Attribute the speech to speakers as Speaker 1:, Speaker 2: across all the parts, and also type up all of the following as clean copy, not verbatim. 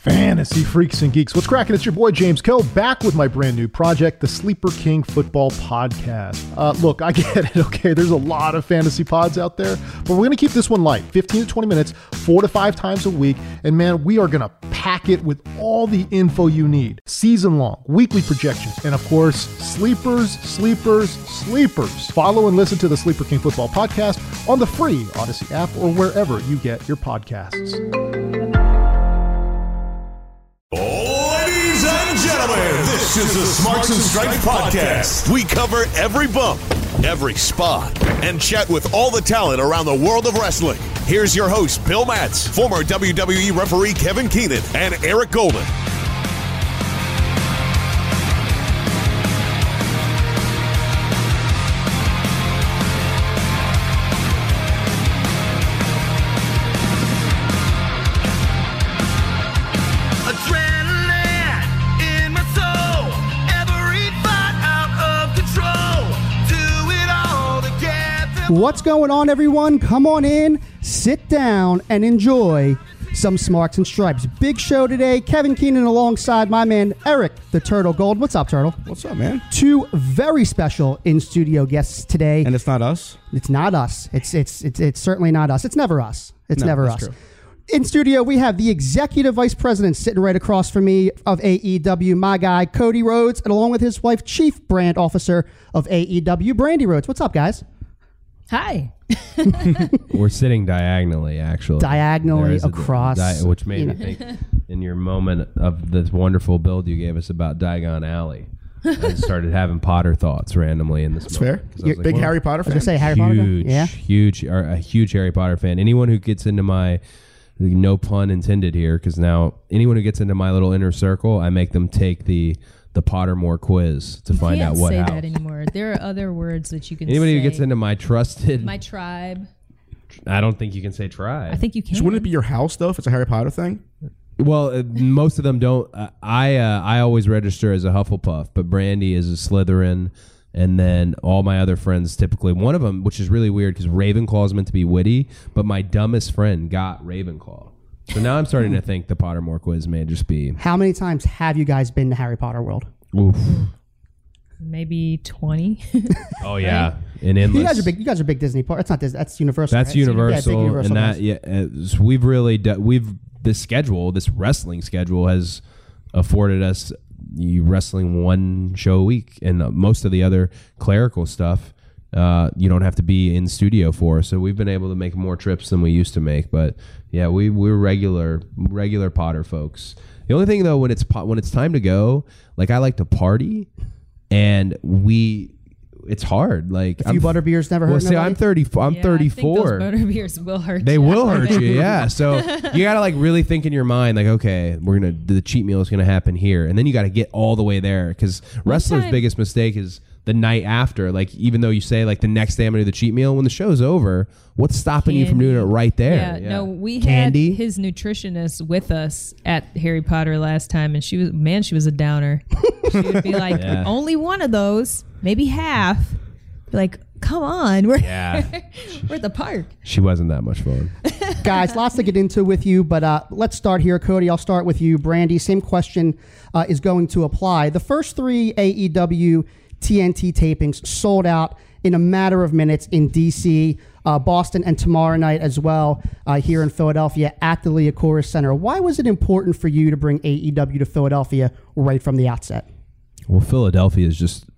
Speaker 1: Fantasy freaks and geeks, what's cracking? It's your boy James Coe back with my brand new project, the Sleeper King Football Podcast. Look, I get it, okay? There's a lot of fantasy pods out there, but we're going to keep this one light, 15 to 20 minutes, 4 to 5 times a week, and man, we are going to pack it with all the info you need. Season-long, weekly projections, and of course, sleepers. Follow and listen to the Sleeper King Football Podcast on the free Odyssey app or wherever you get your podcasts.
Speaker 2: Ladies and gentlemen, this is the Smarts and Stripes Podcast. We cover every bump, every spot, and chat with all the talent around the world of wrestling. Here's your host, Bill Matz, former WWE referee Kevin Keenan, and Eric Golden.
Speaker 3: What's going on, everyone? Come on in, sit down, and enjoy some Smarts and Stripes. Big show today. Kevin Keenan alongside my man, Eric the Turtle Gold. What's up, Turtle?
Speaker 4: What's up, man?
Speaker 3: Two very special in-studio guests today.
Speaker 4: And it's not us?
Speaker 3: It's not us. It's certainly not us. It's never us. It's never us.
Speaker 4: True.
Speaker 3: In studio, we have the Executive Vice President sitting right across from me of AEW, my guy, Cody Rhodes, and along with his wife, Chief Brand Officer of AEW, Brandy Rhodes. What's up, guys?
Speaker 5: Hi.
Speaker 6: We're sitting diagonally, actually.
Speaker 3: Diagonally across.
Speaker 6: Which made me think in your moment of this wonderful build you gave us about Diagon Alley. I started having Potter thoughts randomly in this
Speaker 4: That's
Speaker 6: moment.
Speaker 4: fair. You're a big Harry Potter fan?
Speaker 3: I was going to say Harry Potter fan? Yeah.
Speaker 6: A huge Harry Potter fan. Anyone who gets into my, no pun intended here, because now anyone who gets into my little inner circle, I make them take the Pottermore quiz to find out what house.
Speaker 5: You can't say that anymore. There are other words that you can
Speaker 6: Anybody
Speaker 5: say.
Speaker 6: who gets into my trusted...
Speaker 5: My tribe.
Speaker 6: I don't think you can say tribe.
Speaker 5: I think you can.
Speaker 4: So wouldn't it be your house, though, if it's a Harry Potter thing?
Speaker 6: Well, most of them don't. I always register as a Hufflepuff, but Brandy is a Slytherin, and then all my other friends typically. One of them, which is really weird because Ravenclaw is meant to be witty, but my dumbest friend got Ravenclaw. So now I'm starting to think the Pottermore quiz may just be...
Speaker 3: How many times have you guys been to Harry Potter World?
Speaker 6: Oof.
Speaker 5: Maybe 20.
Speaker 6: Oh, yeah. And endless.
Speaker 3: You guys are big Disney part. That's not Disney. That's Universal.
Speaker 6: That's
Speaker 3: right?
Speaker 6: Universal.
Speaker 3: Yeah, Universal
Speaker 6: and
Speaker 3: guys.
Speaker 6: so we've really... this wrestling schedule has afforded us wrestling one show a week. And most of the other clerical stuff... you don't have to be in studio for, so we've been able to make more trips than we used to make. But yeah, we're regular Potter folks. The only thing though, when it's time to go, like I like to party, and it's hard. Like
Speaker 3: a few butterbeers never hurt.
Speaker 6: See, I'm 34.
Speaker 5: I think those butterbeers will hurt.
Speaker 6: They will hurt you. Yeah. So you gotta like really think in your mind, like, okay, the cheat meal is gonna happen here, and then you got to get all the way there because wrestlers' biggest mistake is the night after. Like, even though you say like the next day I'm gonna do the cheat meal, when the show's over, what's stopping you from doing it right there?
Speaker 5: Yeah. No, we
Speaker 6: Candy.
Speaker 5: had his nutritionist with us at Harry Potter last time, and she was a downer. She would be like, only one of those, maybe half. Be like, come on, we're at the park.
Speaker 6: She wasn't that much fun.
Speaker 3: Guys, lots to get into with you, but let's start here. Cody, I'll start with you. Brandy, same question is going to apply. The first 3 AEW TNT tapings sold out in a matter of minutes in DC, Boston, and tomorrow night as well here in Philadelphia at the Liacouras Center. Why was it important for you to bring AEW to Philadelphia right from the outset?
Speaker 6: Well, Philadelphia is just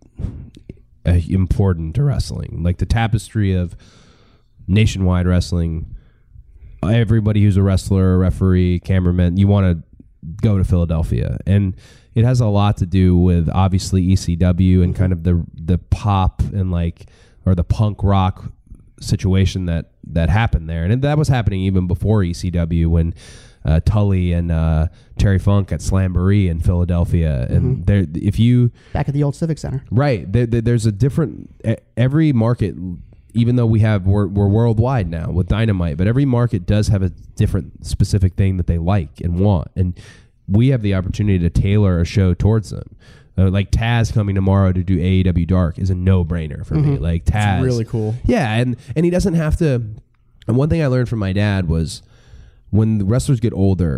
Speaker 6: important to wrestling. Like the tapestry of nationwide wrestling, everybody who's a wrestler, a referee, cameraman, you want to go to Philadelphia. And it has a lot to do with obviously ECW and kind of the pop and or the punk rock situation that happened there. And that was happening even before ECW when Tully and Terry Funk at Slamboree in Philadelphia. And there, if you...
Speaker 3: Back at the old Civic Center.
Speaker 6: Right. There's a different... Every market, even though we're worldwide now with Dynamite, but every market does have a different specific thing that they like and want. And we have the opportunity to tailor a show towards them. Like Taz coming tomorrow to do AEW Dark is a no-brainer for me. Like Taz...
Speaker 4: It's really cool.
Speaker 6: Yeah, and he doesn't have to... And one thing I learned from my dad was when the wrestlers get older,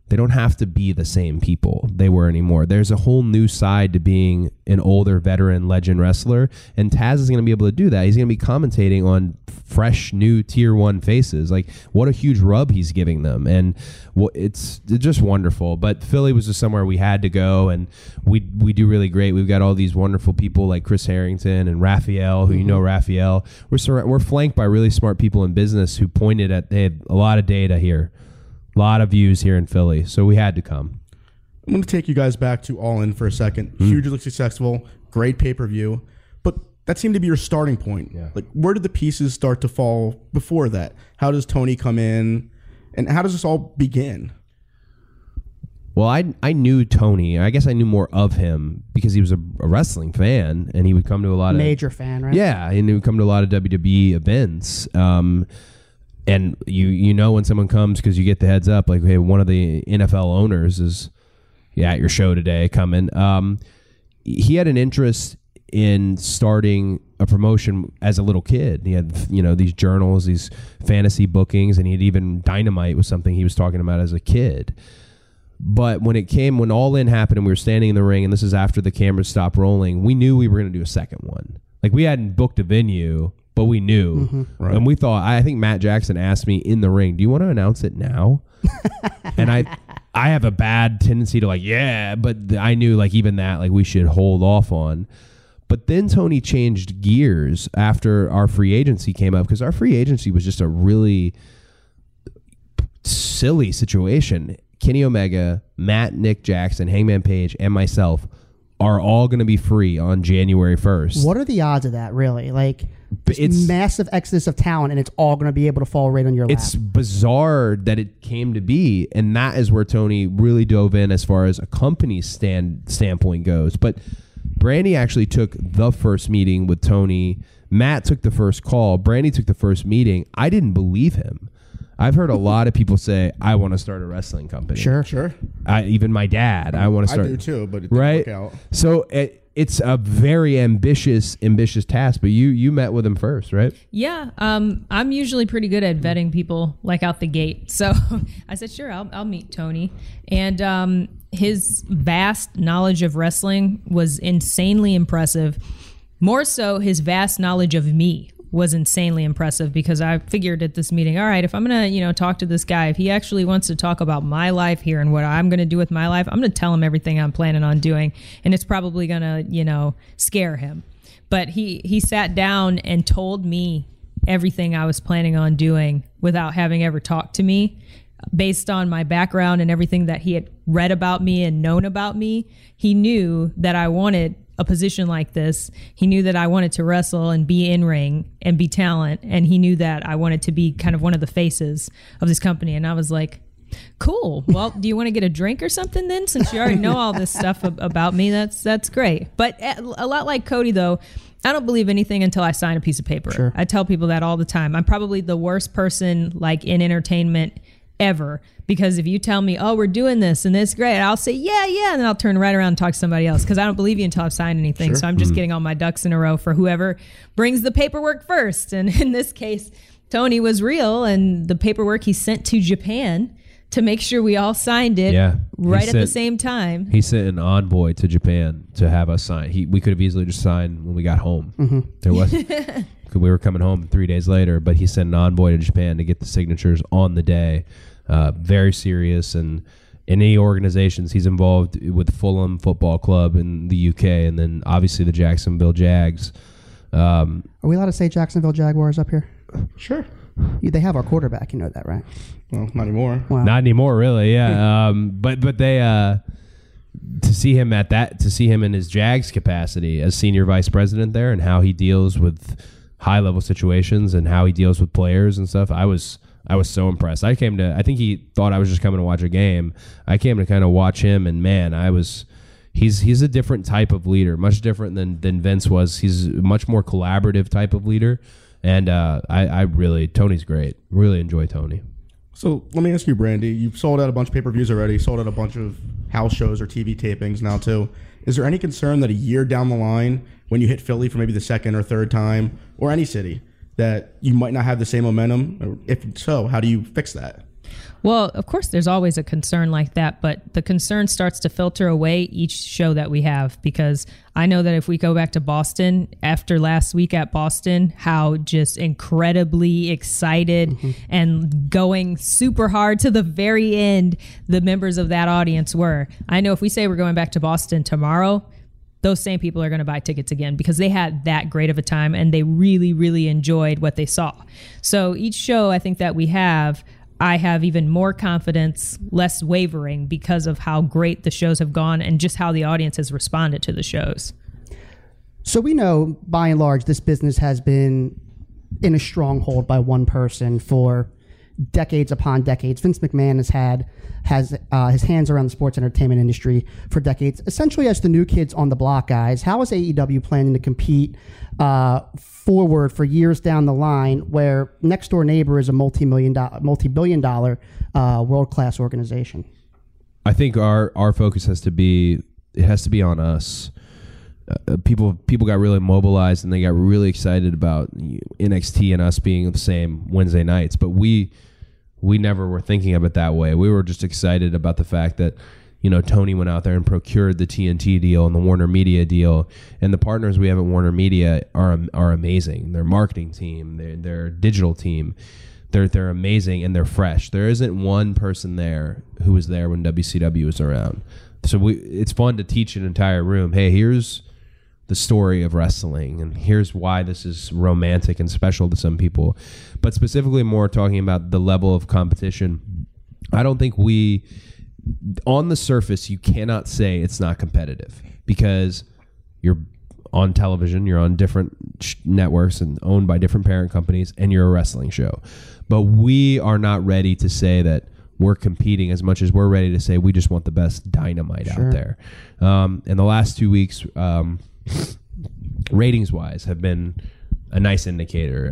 Speaker 6: they don't have to be the same people they were anymore. There's a whole new side to being an older veteran legend wrestler, and Taz is going to be able to do that. He's going to be commentating on fresh new tier 1 faces. Like, what a huge rub he's giving them, and it's just wonderful. But Philly was just somewhere we had to go, and we do really great. We've got all these wonderful people like Chris Harrington and Raphael, who you know Raphael. We're flanked by really smart people in business who pointed at, hey, a lot of data here. A lot of views here in Philly, so we had to come.
Speaker 4: I'm going to take you guys back to All In for a second. Hugely successful, great pay-per-view, but that seemed to be your starting point.
Speaker 6: Yeah.
Speaker 4: Like, where did the pieces start to fall before that? How does Tony come in, and how does this all begin?
Speaker 6: Well, I knew Tony. I guess I knew more of him because he was a wrestling fan, and he would come to a lot of
Speaker 3: Major fan, right?
Speaker 6: Yeah, and he would come to a lot of WWE events. And you know when someone comes because you get the heads up, like, hey, one of the NFL owners is at your show today coming. He had an interest in starting a promotion as a little kid. He had, these journals, these fantasy bookings, and Dynamite was something he was talking about as a kid. But when All In happened and we were standing in the ring, and this is after the cameras stopped rolling, we knew we were going to do a second one. Like, we hadn't booked a venue, but we knew. Right. And we thought, I think Matt Jackson asked me in the ring, do you want to announce it now? And I have a bad tendency to but I knew even that, we should hold off on. But then Tony changed gears after our free agency came up, because our free agency was just a really silly situation. Kenny Omega, Nick Jackson, Hangman Page, and myself are all going to be free on January 1st.
Speaker 3: What are the odds of that, really? It's massive exodus of talent, and it's all going to be able to fall right on your lap.
Speaker 6: It's bizarre that it came to be, and that is where Tony really dove in as far as a company's standpoint goes. But Brandy actually took the first meeting with Tony. Matt took the first call. Brandy took the first meeting. I didn't believe him. I've heard a lot of people say, I want to start a wrestling company.
Speaker 3: Sure.
Speaker 6: Even my dad, I want to start.
Speaker 4: I do too, but it didn't work out.
Speaker 6: So it's a very ambitious task, but you met with him first, right?
Speaker 5: Yeah. I'm usually pretty good at vetting people out the gate. So I said, sure, I'll meet Tony. And his vast knowledge of wrestling was insanely impressive. More so, his vast knowledge of me was insanely impressive, because I figured at this meeting, all right, if I'm going to, talk to this guy, if he actually wants to talk about my life here and what I'm going to do with my life, I'm going to tell him everything I'm planning on doing. And it's probably going to, scare him. But he sat down and told me everything I was planning on doing without having ever talked to me. Based on my background and everything that he had read about me and known about me, he knew that I wanted a position like this. He knew that I wanted to wrestle and be in ring and be talent. And he knew that I wanted to be kind of one of the faces of this company. And I was like, cool. Well, do you want to get a drink or something then? Since you already know all this stuff about me, that's great. But a lot like Cody, though, I don't believe anything until I sign a piece of paper.
Speaker 3: Sure.
Speaker 5: I tell people that all the time. I'm probably the worst person in entertainment ever, because if you tell me, oh, we're doing this and it's great, I'll say yeah, and then I'll turn right around and talk to somebody else, because I don't believe you until I've signed anything. Sure. So I'm just getting all my ducks in a row for whoever brings the paperwork first. And in this case, Tony was real, and the paperwork he sent to Japan to make sure we all signed it at the same time.
Speaker 6: He sent an envoy to Japan to have us sign. We could have easily just signed when we got home. Mm-hmm. There wasn't. We were coming home 3 days later, but he sent an envoy to Japan to get the signatures on the day. Very serious, and in any organizations he's involved with Fulham Football Club in the UK, and then obviously the Jacksonville Jags.
Speaker 3: Are we allowed to say Jacksonville Jaguars up here?
Speaker 4: Sure.
Speaker 3: They have our quarterback, you know that, right?
Speaker 4: Well, not anymore.
Speaker 3: Wow.
Speaker 6: Not anymore, really. Yeah. But they to see him in his Jags capacity as senior vice president there, and how he deals with high level situations and how he deals with players and stuff, I was so impressed. I think he thought I was just coming to watch a game. I came to kind of watch him, and man, he's a different type of leader, much different than Vince was. He's a much more collaborative type of leader, and Tony's great. Really enjoy Tony.
Speaker 4: So let me ask you, Brandy, you've sold out a bunch of pay-per-views already, sold out a bunch of house shows or TV tapings now too. Is there any concern that a year down the line, when you hit Philly for maybe the second or third time, or any city, that you might not have the same momentum? Or if so, how do you fix that?
Speaker 5: Well, of course, there's always a concern like that, but the concern starts to filter away each show that we have, because I know that if we go back to Boston, after last week at Boston, how just incredibly excited and going super hard to the very end the members of that audience were. I know if we say we're going back to Boston tomorrow, those same people are going to buy tickets again because they had that great of a time and they really, really enjoyed what they saw. So each show I think that we have, I have even more confidence, less wavering, because of how great the shows have gone and just how the audience has responded to the shows.
Speaker 3: So we know, by and large, this business has been in a stronghold by one person for decades upon decades. Vince McMahon has his hands around the sports entertainment industry for decades, essentially as the new kids on the block, guys. How is AEW planning to compete forward for years down the line, where next door neighbor is a multi-billion dollar world-class organization?
Speaker 6: I think our focus has to be on us. People got really mobilized and they got really excited about NXT and us being the same Wednesday nights, but we never were thinking of it that way. We were just excited about the fact that, Tony went out there and procured the TNT deal and the Warner Media deal, and the partners we have at Warner Media are amazing. Their marketing team, their digital team, they're amazing and they're fresh. There isn't one person there who was there when WCW was around. So it's fun to teach an entire room, hey, here's the story of wrestling, and here's why this is romantic and special to some people. But specifically more talking about the level of competition, I don't think on the surface, you cannot say it's not competitive, because you're on television, you're on different networks and owned by different parent companies, and you're a wrestling show. But we are not ready to say that we're competing as much as we're ready to say we just want the best Dynamite out there. And the last 2 weeks, ratings wise, have been a nice indicator.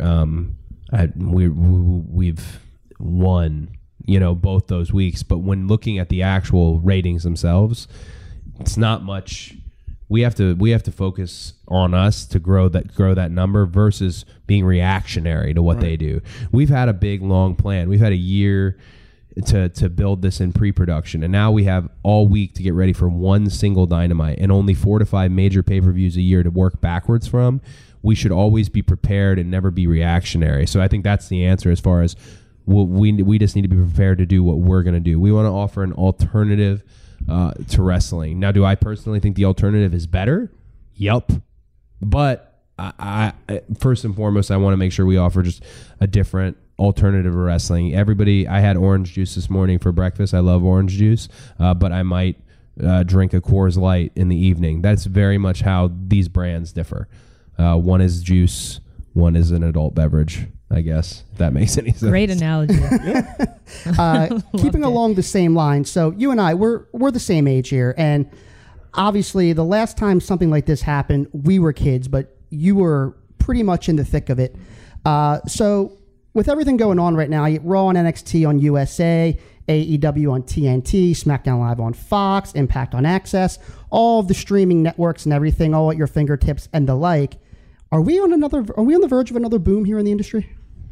Speaker 6: We've won, both those weeks, but when looking at the actual ratings themselves, it's not much. We have to focus on us to grow that number versus being reactionary to what they do. We've had a big long plan. We've had a year to build this in pre-production, and now we have all week to get ready for one single Dynamite and only 4 to 5 major pay-per-views a year to work backwards from. We should always be prepared and never be reactionary. So I think that's the answer as far as we just need to be prepared to do what we're going to do. We want to offer an alternative to wrestling. Now, do I personally think the alternative is better? Yep. But I first and foremost, I want to make sure we offer just a different alternative to wrestling. I had orange juice this morning for breakfast. I love orange juice, but I might drink a Coors Light in the evening. That's very much how these brands differ. One is juice, one is an adult beverage, I guess, if that makes any sense.
Speaker 5: Great analogy.
Speaker 3: Keeping along the same line, so you and I, we're the same age here, and obviously the last time something like this happened, we were kids, but you were pretty much in the thick of it. So with everything going on right now, Raw on NXT on USA, AEW on TNT, SmackDown Live on Fox, Impact on Access, all of the streaming networks and everything, all at your fingertips and the like. Are we on the verge of another boom here in the industry?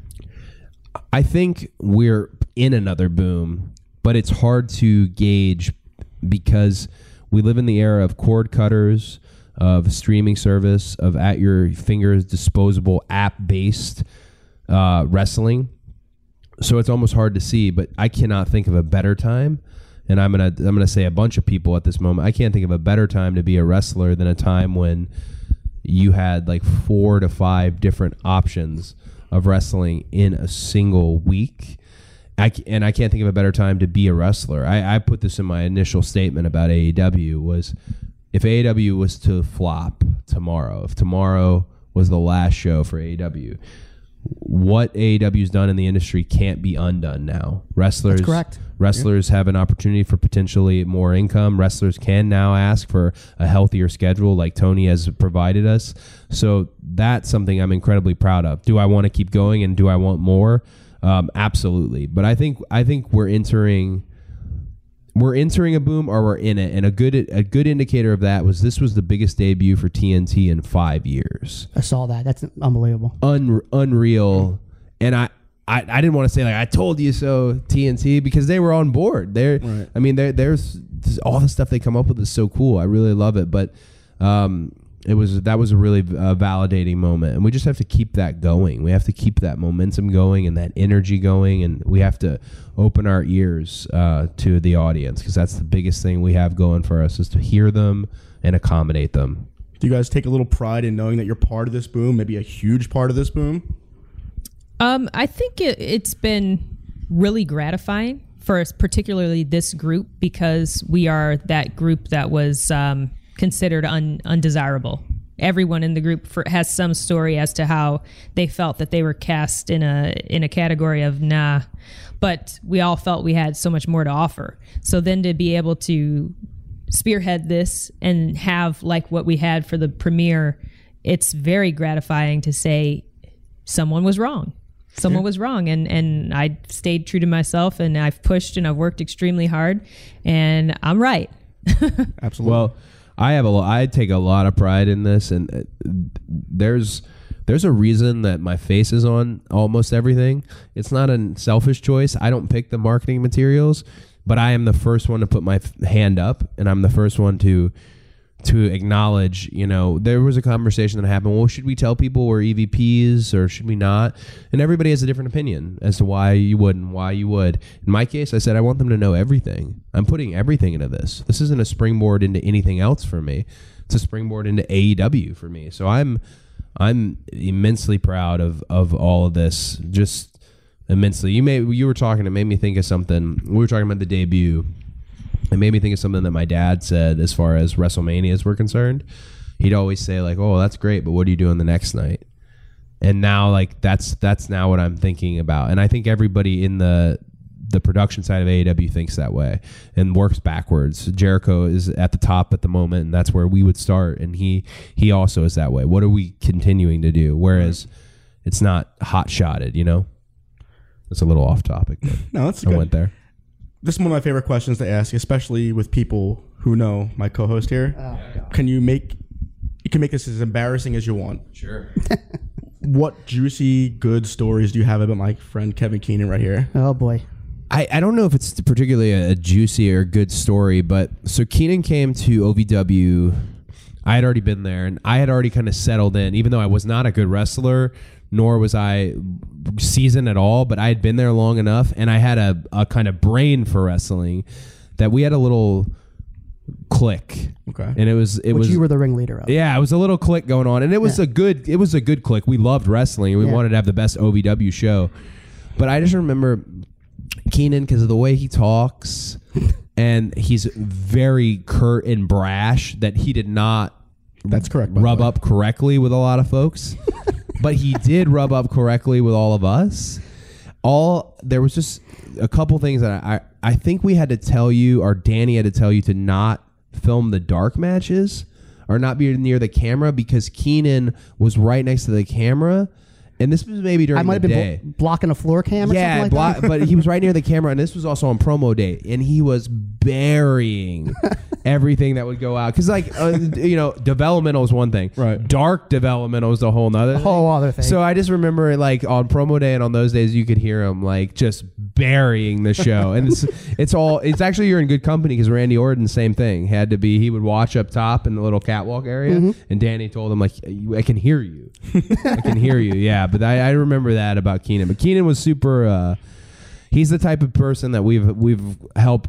Speaker 6: I think we're in another boom, but it's hard to gauge because we live in the era of cord cutters, of streaming service, of at your fingers disposable app-based wrestling. So it's almost hard to see, but I cannot think of a better time. And I'm gonna say a bunch of people at this moment. I can't think of a better time to be a wrestler than a time when you had like 4 to 5 different options of wrestling in a single week. I can't think of a better time to be a wrestler. I put this in my initial statement about AEW was, if AEW was to flop tomorrow, if tomorrow was the last show for AEW, what AEW's done in the industry can't be undone now. Wrestlers,
Speaker 3: that's correct.
Speaker 6: Wrestlers have an opportunity for potentially more income. Wrestlers can now ask for a healthier schedule like Tony has provided us. So that's something I'm incredibly proud of. Do I want to keep going and do I want more? Absolutely. But I think we're entering a boom, or we're in it. And a good indicator of that was this was the biggest debut for TNT in 5 years.
Speaker 3: I saw that. That's unbelievable.
Speaker 6: Unreal. And I didn't want to say like I told you so TNT because they were on board.
Speaker 4: Right.
Speaker 6: I mean, there's all the stuff they come up with is so cool. I really love it, but that was a really validating moment, and we just have to keep that going. We have to keep that momentum going and that energy going, and we have to open our ears to the audience because that's the biggest thing we have going for us is to hear them and accommodate them.
Speaker 4: Do you guys take a little pride in knowing that you're part of this boom, maybe a huge part of this boom?
Speaker 5: I think it's been really gratifying for us, particularly this group, because we are that group that was considered undesirable. Everyone in the group has some story as to how they felt that they were cast in a category of nah, but we all felt we had so much more to offer. So then to be able to spearhead this and have like what we had for the premiere, it's very gratifying to say someone was wrong. Someone was wrong, and I stayed true to myself, and I've pushed and I've worked extremely hard, and I'm right.
Speaker 4: Absolutely.
Speaker 6: Well, I take a lot of pride in this, and there's a reason that my face is on almost everything. It's not a selfish choice. I don't pick the marketing materials, but I am the first one to put my hand up, and I'm the first one to acknowledge, there was a conversation that happened. Well, should we tell people we're EVPs or should we not? And everybody has a different opinion as to why you would and why you would. In my case, I said, I want them to know everything. I'm putting everything into this. This isn't a springboard into anything else for me. It's a springboard into AEW for me. So I'm immensely proud of all of this. Just immensely. You were talking, it made me think of something. We were talking about the debut. It made me think of something that my dad said as far as WrestleManias were concerned. He'd always say like, "Oh, that's great, but what are you doing the next night?" And now like that's now what I'm thinking about. And I think everybody in the production side of AEW thinks that way and works backwards. Jericho is at the top at the moment, and that's where we would start. And he also is that way. What are we continuing to do? Whereas it's not hot-shotted, It's a little off topic. But
Speaker 4: no, that's
Speaker 6: I went there.
Speaker 4: This is one of my favorite questions to ask, especially with people who know my co-host here. You can make this as embarrassing as you want.
Speaker 6: Sure.
Speaker 4: What juicy, good stories do you have about my friend Kevin Keenan right here?
Speaker 3: Oh, boy.
Speaker 6: I don't know if it's particularly a juicy or good story, but so Keenan came to OVW. I had already been there, and I had already kind of settled in, even though I was not a good wrestler, nor was I seasoned at all, but I had been there long enough, and I had a kind of brain for wrestling that we had a little click.
Speaker 4: Okay.
Speaker 6: And it was
Speaker 3: you were the ringleader of.
Speaker 6: Yeah, it was a little click going on, and it was a good click. We loved wrestling. We wanted to have the best OVW show. But I just remember Keenan because of the way he talks, and he's very curt and brash that he did not
Speaker 4: That's correct.
Speaker 6: rub up correctly with a lot of folks. But he did rub up correctly with all of us. There was just a couple things that I think we had to tell you, or Danny had to tell you, to not film the dark matches or not be near the camera because Keenan was right next to the camera. And this was maybe during the day. I might have been
Speaker 3: blocking a floor cam or something like that.
Speaker 6: But he was right near the camera, and this was also on promo day, and he was burying everything that would go out. Because, developmental is one thing.
Speaker 4: Right.
Speaker 6: Dark developmental is a whole other
Speaker 3: thing.
Speaker 6: So I just remember, on promo day and on those days, you could hear him, just burying the show. And it's actually you're in good company because Randy Orton, same thing. He would watch up top in the little catwalk area, and Danny told him, I can hear you. I can hear you, yeah. But I remember that about Keenan. But Keenan was super. He's the type of person that we've helped.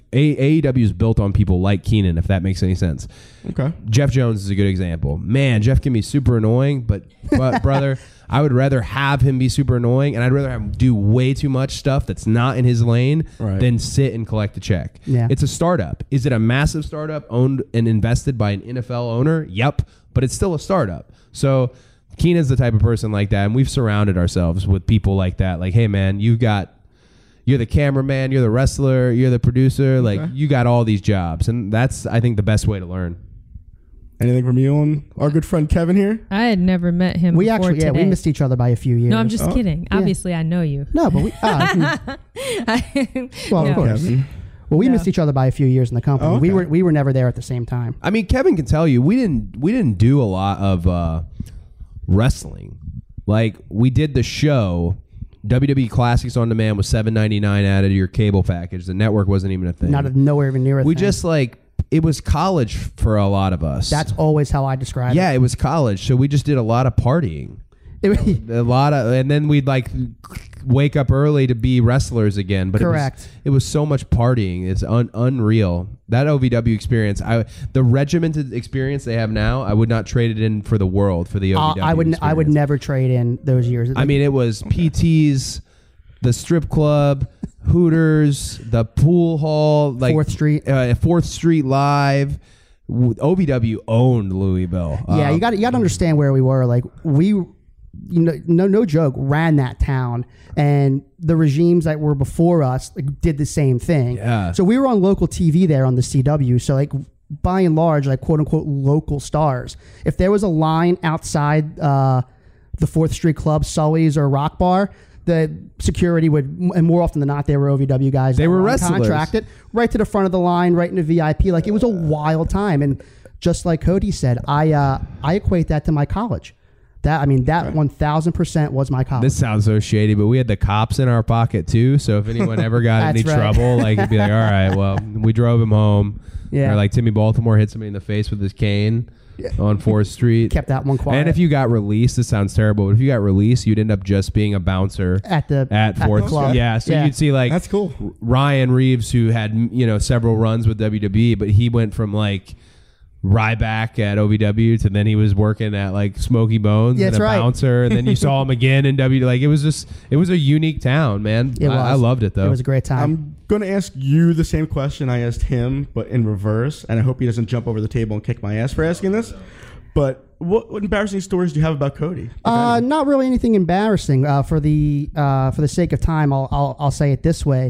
Speaker 6: AEW is built on people like Keenan, if that makes any sense.
Speaker 4: Okay.
Speaker 6: Jeff Jones is a good example. Man, Jeff can be super annoying, but brother, I would rather have him be super annoying, and I'd rather have him do way too much stuff that's not in his lane than sit and collect a check.
Speaker 3: Yeah.
Speaker 6: It's a startup. Is it a massive startup owned and invested by an NFL owner? Yep, but it's still a startup. So Keenan's the type of person like that, and we've surrounded ourselves with people like that. Like, hey, man, you're the cameraman, you're the wrestler, you're the producer. You got all these jobs, and that's, I think, the best way to learn.
Speaker 4: Anything from you on our good friend Kevin here?
Speaker 5: I had never met him before today.
Speaker 3: We missed each other by a few years.
Speaker 5: No, I'm just kidding.
Speaker 3: Yeah.
Speaker 5: Obviously, I know you.
Speaker 3: No, but we...
Speaker 4: Of course. Kevin.
Speaker 3: Well, we missed each other by a few years in the company.
Speaker 4: Oh, okay.
Speaker 3: We were never there at the same time.
Speaker 6: I mean, Kevin can tell you, we didn't do a lot of wrestling. We did the show, WWE Classics on Demand was $7.99 added to your cable package. The network wasn't even a thing.
Speaker 3: Nowhere even near a thing.
Speaker 6: We just it was college for a lot of us.
Speaker 3: That's always how I describe it.
Speaker 6: Yeah, it was college. So we just did a lot of partying. And then we'd wake up early to be wrestlers again. But
Speaker 3: correct.
Speaker 6: It was so much partying. It's unreal. That OVW experience, the regimented experience they have now, I would not trade it in for the world for the OVW
Speaker 3: I would never trade in those years.
Speaker 6: I mean, it was PTs, the strip club, Hooters, the pool hall, 4th Street Live. OVW owned Louisville.
Speaker 3: Yeah, you got to understand where we were. Like we. No joke, ran that town, and the regimes that were before us did the same thing.
Speaker 6: Yeah.
Speaker 3: So we were on local TV there on the CW. So by and large, quote unquote local stars. If there was a line outside the 4th Street Club, Sully's or Rock Bar, the security would, and more often than not, they were OVW guys.
Speaker 6: They were wrestlers.
Speaker 3: Contracted right to the front of the line, right into VIP. It was a wild time, and just like Cody said, I equate that to my college. That 1,000% was my college.
Speaker 6: This sounds so shady, but we had the cops in our pocket too. So if anyone ever got any trouble, it'd be all right, well, we drove him home. Yeah. Or Timmy Baltimore hit somebody in the face with his cane on 4th Street.
Speaker 3: Kept that one quiet.
Speaker 6: And if you got released, this sounds terrible, but if you got released, you'd end up just being a bouncer at 4th
Speaker 3: Club.
Speaker 6: Yeah. So you'd see
Speaker 4: that's cool.
Speaker 6: Ryan Reeves, who had several runs with WWE, but he went from Ryback at OVW to then he was working at Smoky Bones and a bouncer, and then you saw him again in W. It was a unique town, man. I loved it though.
Speaker 3: It was a great time.
Speaker 4: I'm going to ask you the same question I asked him, but in reverse, and I hope he doesn't jump over the table and kick my ass for asking this. But what embarrassing stories do you have about Cody?
Speaker 3: Not really anything embarrassing. For the sake of time, I'll say it this way.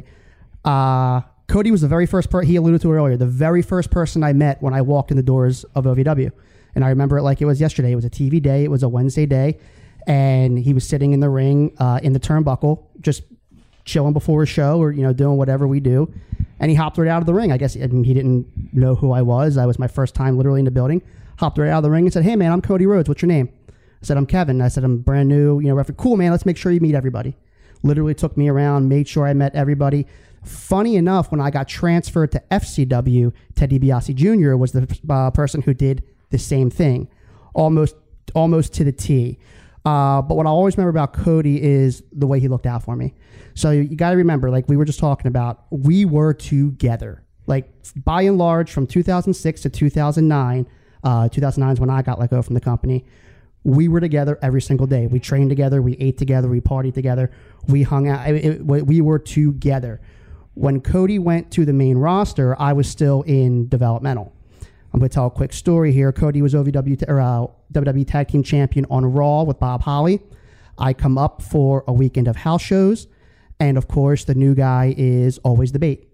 Speaker 3: Cody was the very first person, he alluded to earlier, the very first person I met when I walked in the doors of OVW. And I remember it like it was yesterday. It was a TV day. It was a Wednesday day. And he was sitting in the ring, in the turnbuckle, just chilling before a show or, doing whatever we do. And he hopped right out of the ring. I guess he didn't know who I was. I was my first time literally in the building. Hopped right out of the ring and said, "Hey, man, I'm Cody Rhodes. What's your name?" I said, "I'm Kevin." I said, "I'm brand new, referee." "Cool, man. Let's make sure you meet everybody." Literally took me around, made sure I met everybody. Funny enough, when I got transferred to FCW, Ted DiBiase Jr. was the person who did the same thing, almost to the T. But what I always remember about Cody is the way he looked out for me. So you got to remember, we were just talking about, we were together. By and large, from 2006 to 2009, 2009 is when I got let go from the company. We were together every single day. We trained together. We ate together. We partied together. We hung out. We were together. When Cody went to the main roster, I was still in developmental. I'm going to tell a quick story here. Cody was WWE Tag Team Champion on Raw with Bob Holly. I come up for a weekend of house shows, and of course, the new guy is always the bait.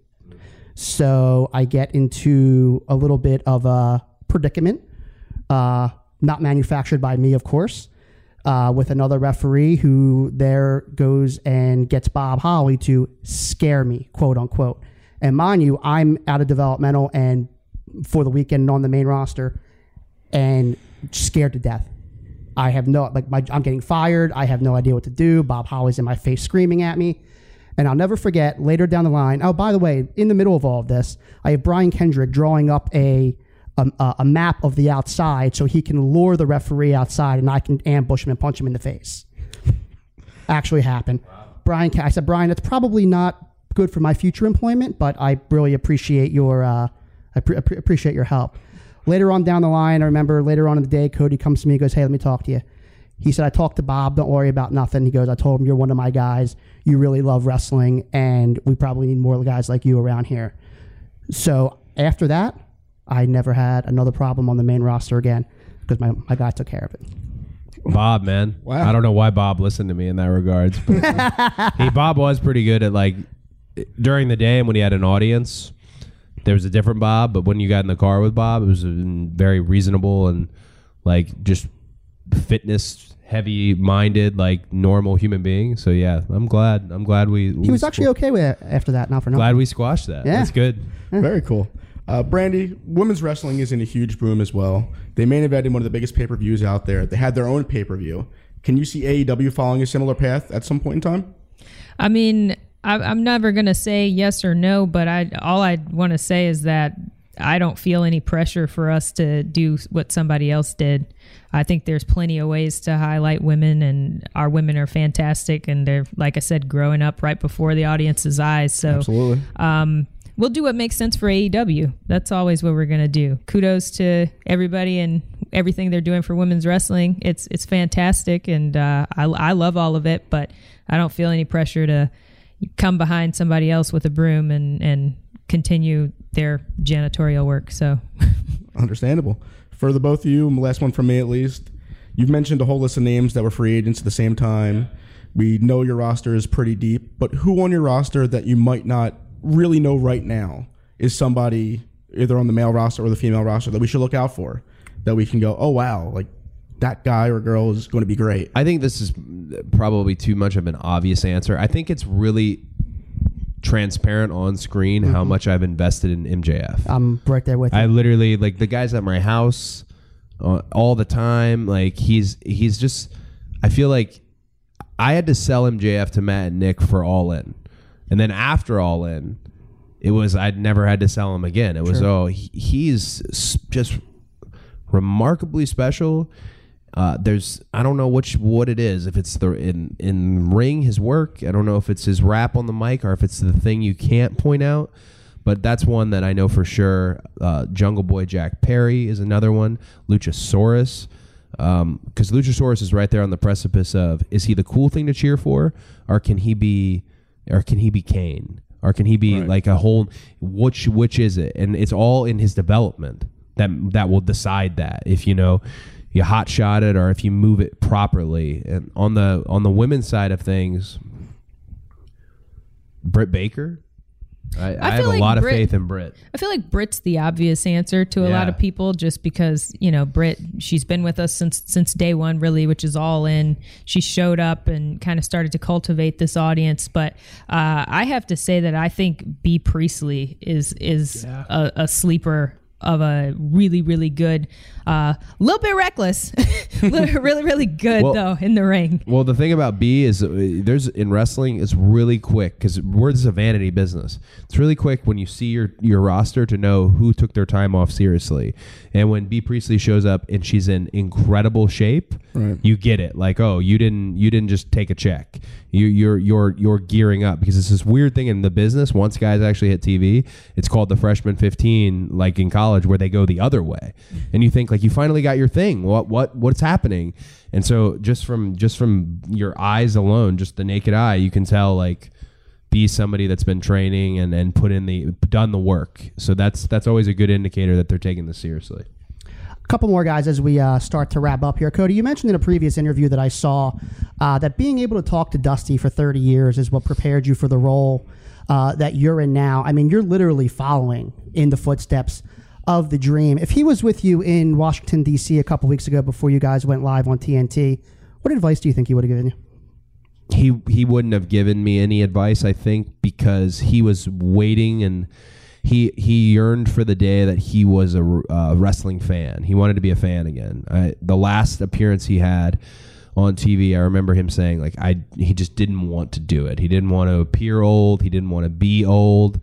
Speaker 3: So I get into a little bit of a predicament, not manufactured by me, of course, with another referee who there goes and gets Bob Holly to scare me, quote unquote. And mind you, I'm out of developmental and for the weekend on the main roster and scared to death. I have I'm getting fired. I have no idea what to do. Bob Holly's in my face screaming at me. And I'll never forget later down the line. Oh, by the way, in the middle of all of this, I have Brian Kendrick drawing up a map of the outside so he can lure the referee outside and I can ambush him and punch him in the face. Actually happened. Wow. I said, "Brian, it's probably not good for my future employment, but I really appreciate your appreciate your help." Later on down the line, I remember later on in the day, Cody comes to me and goes, "Hey, let me talk to you." He said, "I talked to Bob. Don't worry about nothing." He goes, "I told him you're one of my guys. You really love wrestling, and we probably need more guys like you around here." So after that, I never had another problem on the main roster again because my guy took care of it.
Speaker 6: Bob, man.
Speaker 4: Wow.
Speaker 6: I don't know why Bob listened to me in that regards. But Bob was pretty good at during the day and when he had an audience, there was a different Bob. But when you got in the car with Bob, it was very reasonable and just fitness heavy minded, normal human being. So yeah, I'm glad he
Speaker 3: was actually okay with it after that. Not for nothing.
Speaker 6: Glad we squashed that. Yeah. That's good.
Speaker 4: Very cool. Brandy, women's wrestling is in a huge boom as well. They main evented one of the biggest pay-per-views out there. They had their own pay-per-view. Can you see AEW following a similar path at some point in time?
Speaker 5: I mean, I'm never going to say yes or no, but all I want to say is that I don't feel any pressure for us to do what somebody else did. I think there's plenty of ways to highlight women, and our women are fantastic, and they're, like I said, growing up right before the audience's eyes. So
Speaker 4: Absolutely.
Speaker 5: We'll do what makes sense for AEW. That's always what we're going to do. Kudos to everybody and everything they're doing for women's wrestling. It's fantastic, and I love all of it, but I don't feel any pressure to come behind somebody else with a broom and continue their janitorial work. So
Speaker 4: Understandable. For the both of you, last one from me at least, you've mentioned a whole list of names that were free agents at the same time. We know your roster is pretty deep, but who on your roster that you might not really know right now is somebody either on the male roster or the female roster that we should look out for, that we can go, oh wow, like that guy or girl is going to be great?
Speaker 6: I think this is probably too much of an obvious answer. I think it's really transparent on screen how much I've invested in MJF.
Speaker 3: I'm right there with you.
Speaker 6: I literally, like, the guy's at my house all the time. Like, he's just, I feel like I had to sell MJF to Matt and Nick for All In. And then after All In, it was, I'd never had to sell him again. It was, he's just remarkably special. There's, I don't know what it is. If it's the in ring, his work. I don't know if it's his rap on the mic or if it's the thing you can't point out. But that's one that I know for sure. Jungle Boy Jack Perry is another one. Luchasaurus, because Luchasaurus is right there on the precipice of, is he the cool thing to cheer for, or can he be Kane, or can he be like a whole? Which is it? And it's all in his development that will decide that. If you hot shot it, or if you move it properly. And on the women's side of things, Britt Baker, I have a lot of faith in Britt.
Speaker 5: I feel like Britt's the obvious answer to a lot of people, just because Britt, she's been with us since day one, really, which is All In. She showed up and kind of started to cultivate this audience. But I have to say that I think Bea Priestley is a sleeper of a really, really good, little bit reckless, really, really good though in the ring.
Speaker 6: Well, the thing about B is in wrestling, it's really quick, because this is a vanity business. It's really quick when you see your roster to know who took their time off seriously. And when Bea Priestley shows up and she's in incredible shape, you get it. Like, oh, you didn't just take a check. You're gearing up, because it's this weird thing in the business. Once guys actually hit TV, it's called the freshman 15, like in college, where they go the other way, and you think like you finally got your thing. What's happening? And so just from your eyes alone, just the naked eye, you can tell like be somebody that's been training and done the work. So that's always a good indicator that they're taking this seriously.
Speaker 3: A couple more guys as we start to wrap up here. Cody, you mentioned in a previous interview that I saw that being able to talk to Dusty for 30 years is what prepared you for the role that you're in now. I mean, you're literally following in the footsteps of the Dream. If he was with you in Washington, D.C. a couple weeks ago before you guys went live on TNT, what advice do you think he would have given you?
Speaker 6: He wouldn't have given me any advice, I think, because he was waiting, and he yearned for the day that he was a wrestling fan. He wanted to be a fan again. The last appearance he had on TV, I remember him saying like he just didn't want to do it. He didn't want to appear old. He didn't want to be old.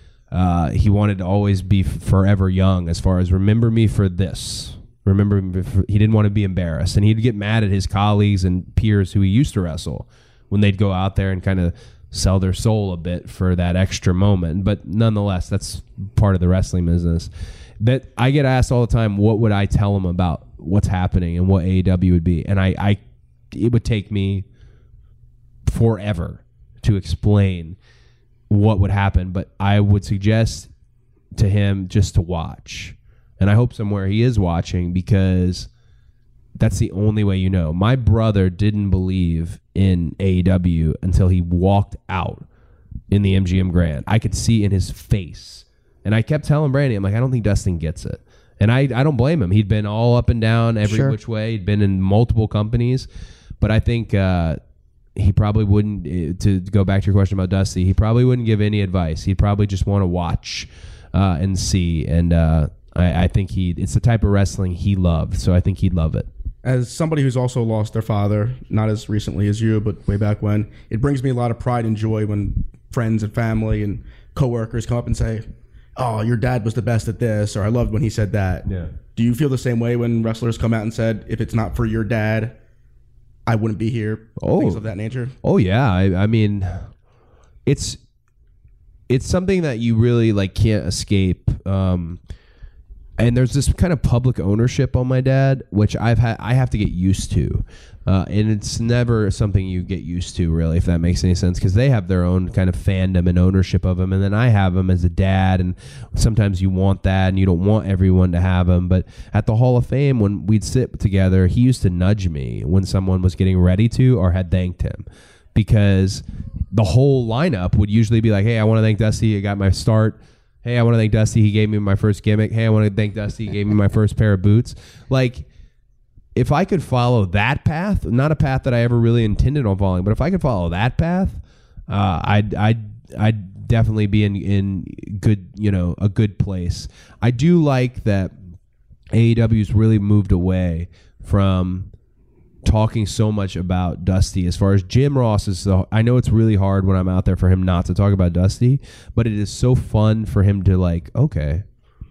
Speaker 6: He wanted to always be forever young, as far as remember me for this. He didn't want to be embarrassed. And he'd get mad at his colleagues and peers who he used to wrestle when they'd go out there and kind of sell their soul a bit for that extra moment. But nonetheless, that's part of the wrestling business. That I get asked all the time, what would I tell him about what's happening and what AEW would be? And it would take me forever to explain what would happen, but I would suggest to him just to watch. And I hope somewhere he is watching, because that's the only way you know. My brother didn't believe in AEW until he walked out in the MGM Grand. I could see in his face. And I kept telling Brandy, I'm like, I don't think Dustin gets it. And I don't blame him. He'd been all up and down every which way. He'd been in multiple companies. But I think he probably wouldn't, to go back to your question about Dusty, he probably wouldn't give any advice. He'd probably just want to watch and see. And I think it's the type of wrestling he loved, so I think he'd love it.
Speaker 4: As somebody who's also lost their father, not as recently as you, but way back when, it brings me a lot of pride and joy when friends and family and coworkers come up and say, "Oh, your dad was the best at this," or "I loved when he said that."
Speaker 6: Yeah.
Speaker 4: Do you feel the same way when wrestlers come out and said, "If it's not for your dad, I wouldn't be here"? Things of that nature.
Speaker 6: Oh yeah, I mean, it's something that you really like can't escape. And there's this kind of public ownership on my dad, which I have to get used to. And it's never something you get used to, really, if that makes any sense, because they have their own kind of fandom and ownership of him. And then I have him as a dad, and sometimes you want that, and you don't want everyone to have him. But at the Hall of Fame, when we'd sit together, he used to nudge me when someone was getting ready to or had thanked him, because the whole lineup would usually be like, "Hey, I want to thank Dusty. I got my start. Hey, I want to thank Dusty. He gave me my first gimmick. Hey, I want to thank Dusty. He gave me my first pair of boots." Like, if I could follow that path, not a path that I ever really intended on following, but if I could follow that path, I'd definitely be in good, a good place. I do like that AEW's really moved away from talking so much about Dusty. As far as Jim Ross is, I know it's really hard when I'm out there for him not to talk about Dusty, but it is so fun for him to like, okay,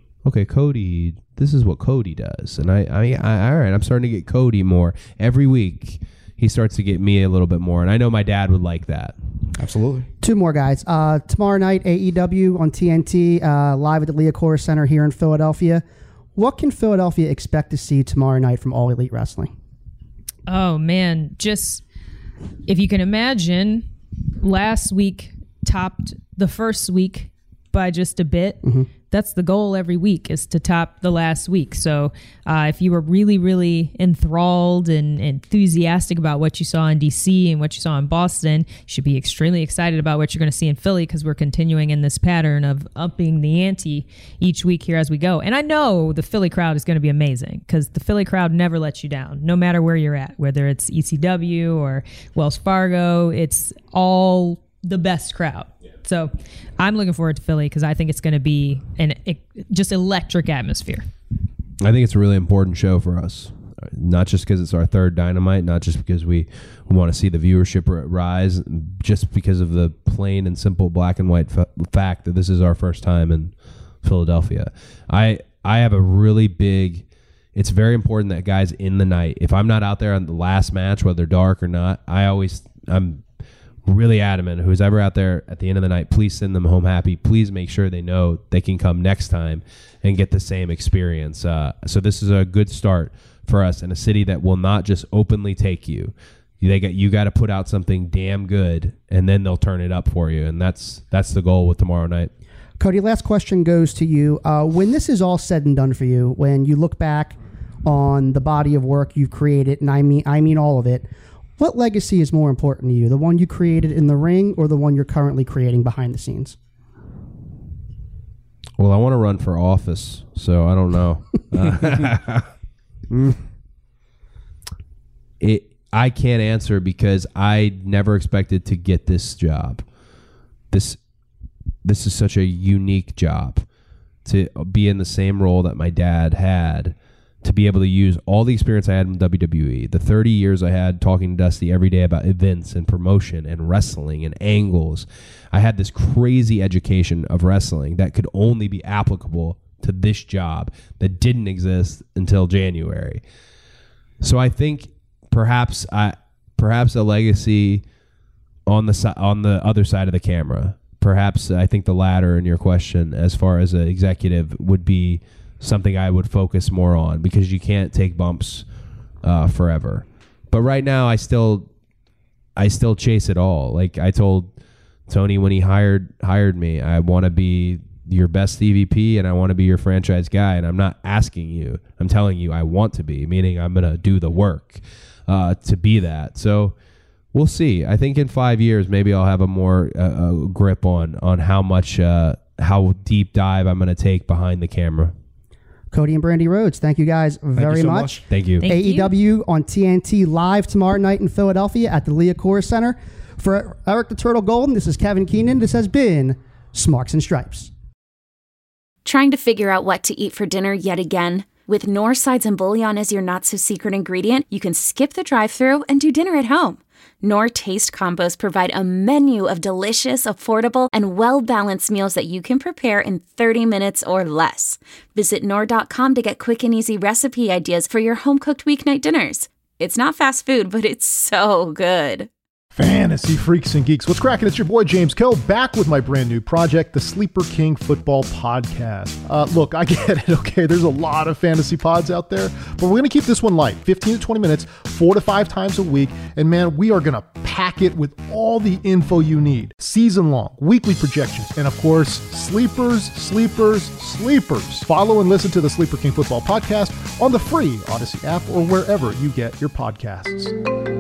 Speaker 6: Cody, this is what Cody does. And I all right, I'm starting to get Cody more every week. He starts to get me a little bit more, and I know my dad would like that.
Speaker 4: Absolutely.
Speaker 3: Two more guys. Tomorrow night, AEW on TNT, live at the Liacouras Center here in Philadelphia. What can Philadelphia expect to see tomorrow night from All Elite Wrestling?
Speaker 5: Oh, man. Just, if you can imagine, last week topped the first week by just a bit. Mm-hmm. That's the goal every week, is to top the last week. So if you were really, really enthralled and enthusiastic about what you saw in DC and what you saw in Boston, you should be extremely excited about what you're going to see in Philly, because we're continuing in this pattern of upping the ante each week here as we go. And I know the Philly crowd is going to be amazing, because the Philly crowd never lets you down, no matter where you're at, whether it's ECW or Wells Fargo. It's all the best crowd. So I'm looking forward to Philly, because I think it's going to be an just electric atmosphere.
Speaker 6: I think it's a really important show for us, not just because it's our third Dynamite, not just because we want to see the viewership rise, just because of the plain and simple black and white fact that this is our first time in Philadelphia. I have a really big... It's very important that guys in the night, if I'm not out there on the last match, whether dark or not, I'm really adamant, who's ever out there at the end of the night, please send them home happy. Please make sure they know they can come next time and get the same experience. So this is a good start for us in a city that will not just openly take you. You got to put out something damn good, and then they'll turn it up for you. And that's the goal with tomorrow night.
Speaker 3: Cody, last question goes to you. When this is all said and done for you, when you look back on the body of work you've created, and I mean all of it, what legacy is more important to you, the one you created in the ring or the one you're currently creating behind the scenes?
Speaker 6: Well, I want to run for office, so I don't know. I can't answer, because I never expected to get this job. This is such a unique job, to be in the same role that my dad had, to be able to use all the experience I had in WWE, the 30 years I had talking to Dusty every day about events and promotion and wrestling and angles. I had this crazy education of wrestling that could only be applicable to this job that didn't exist until January. So I think perhaps a legacy on the other side of the camera. Perhaps I think the latter in your question, as far as an executive, would be something I would focus more on, because you can't take bumps forever. But right now, I still chase it all. Like I told Tony when he hired me, I want to be your best EVP and I want to be your franchise guy. And I'm not asking you, I'm telling you I want to be, meaning I'm going to do the work to be that. So we'll see. I think in 5 years, maybe I'll have a more grip on how deep dive I'm going to take behind the camera.
Speaker 3: Cody and Brandy Rhodes, thank you guys very much.
Speaker 6: Thank you.
Speaker 3: AEW on TNT live tomorrow night in Philadelphia at the Liacouras Center. For Eric the Turtle Golden, this is Kevin Keenan. This has been Smarks and Stripes.
Speaker 7: Trying to figure out what to eat for dinner yet again? With Knorr sides and bouillon as your not-so-secret ingredient, you can skip the drive-thru and do dinner at home. Knorr Taste Combos provide a menu of delicious, affordable, and well-balanced meals that you can prepare in 30 minutes or less. Visit Knorr.com to get quick and easy recipe ideas for your home-cooked weeknight dinners. It's not fast food, but it's so good.
Speaker 1: Fantasy freaks and geeks, what's cracking? It's your boy James Kill, back with my brand new project, the Sleeper King Football Podcast. Look, I get it, okay? There's a lot of fantasy pods out there, but we're going to keep this one light, 15 to 20 minutes, 4 to 5 times a week, and man, we are going to pack it with all the info you need. Season-long, weekly projections, and of course, sleepers. Follow and listen to the Sleeper King Football Podcast on the free Odyssey app or wherever you get your podcasts.